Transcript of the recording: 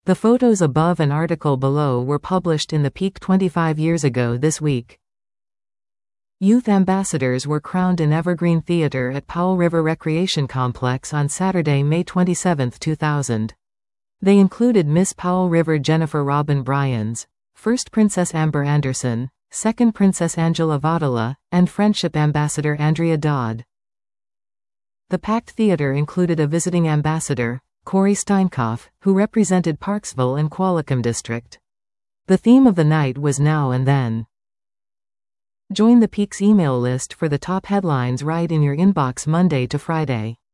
The photos above and article below were published in the Peak 25 years ago this week. Youth ambassadors were crowned in Evergreen Theater at Powell River Recreation Complex on Saturday, May 27, 2000. They included Miss Powell River Jennifer Robin Bryans, First Princess Amber Anderson, Second Princess Angela Vatala, and Friendship Ambassador Andrea Dodd. The packed theater included a visiting ambassador, Corey Steinkopf, who represented Parksville and Qualicum District. The theme of the night was Now and Then. Join the Peaks email list for the top headlines right in your inbox Monday to Friday.